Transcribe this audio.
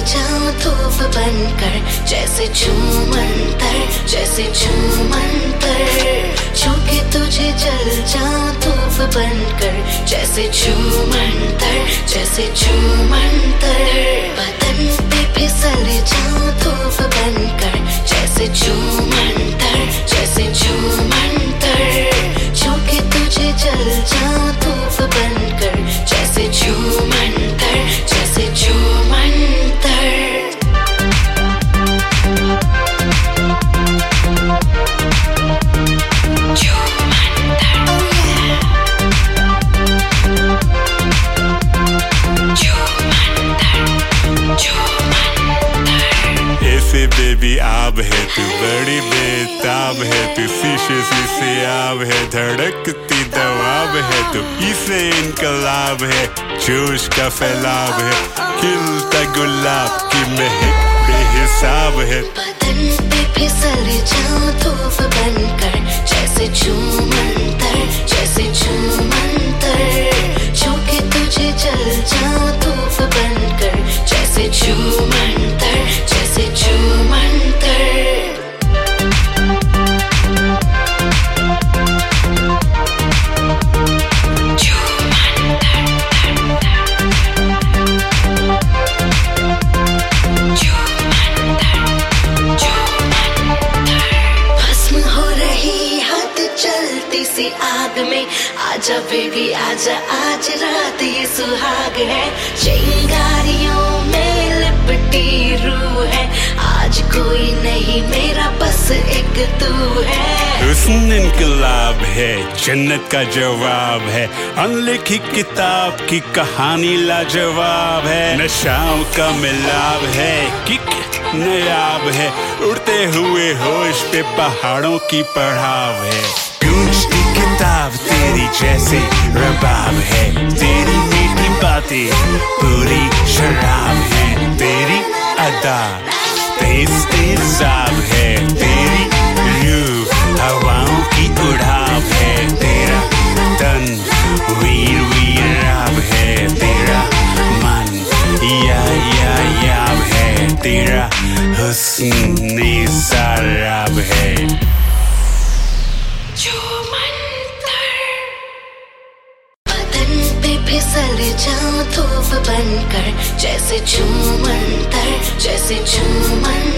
जाऊं धूप बनकर, जैसे छूमंतर, जैसे छूमंतर। छू के तुझे जल जाऊं धूप बनकर, जैसे छूमंतर, जैसे छूमंतर। बदन पे फिसल जाऊं धूप बनकर, जैसे छूमंतर, जैसे छूमंतर। छू के तुझे जल जाऊं धूप बनकर, जैसे छूमंतर, जैसे छूमंतर। बेबी आब है तू, बड़ी बेताब है तू, शीशे शीशे आब है, धड़कती दवाब है तू। इसे इनकलाब है, जोश का फैलाव है, खिलता गुलाब की महक बेहिसाब है। बदन पे फिसल जाऊं धूप बनकर, जैसे छूमंतर, जैसे छूमंतर। छू के तुझे जल जाऊं धूप बनकर, जैसे छूमंतर, जैसे छूमंतर। सी आग में आजा बेबी आजा, आज रात ये सुहाग है। चिंगारियों में लिपटी रूह है, आज कोई नहीं मेरा बस एक तू है। हुस्न इनकलाब है, जन्नत का जवाब है, अनलिखी किताब की कहानी लाजवाब है। नशाओं का मिलाप है, किक नायाब है, उड़ते हुए होश पे पहाड़ों की पड़ाव है। गूंजती किताब तेरी जैसे रबाब है, तेरी मीठी बातें पूरी शराब है, तेरी अदा तेज तेजाब है, तेरी रूह हवाओं की उड़ाव है, तेरा तन वीर वीराब है, तेरा मन याब है, तेरा हुस्न सराब है। बदन पे फिसल जाऊं धूप बनकर, जैसे छूमंतर, जैसे छूमंतर।